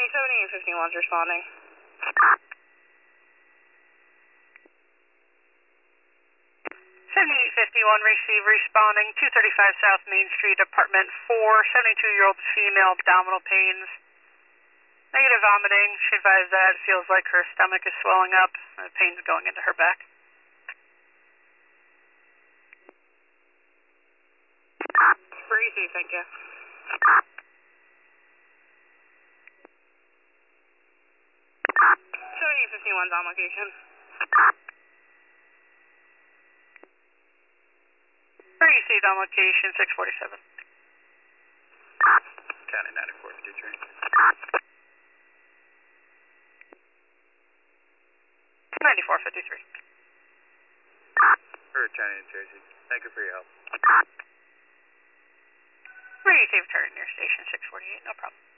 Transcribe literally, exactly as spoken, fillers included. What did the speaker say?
seventy-eight fifty-one's responding. seventy-eight fifty-one, receive, responding, two thirty-five South Main Street, apartment four, seventy-two-year-old female, abdominal pains, negative vomiting. She advised that it feels like her stomach is swelling up, and the pain's going into her back. Breezy, thank you. seventy-eight fifty-one's on location. Received on location, six forty-seven. County ninety-four fifty-three. ninety-four fifty-three. Her County New Jersey. Thank you for your help. Received, turn near station, six forty-eight, no problem.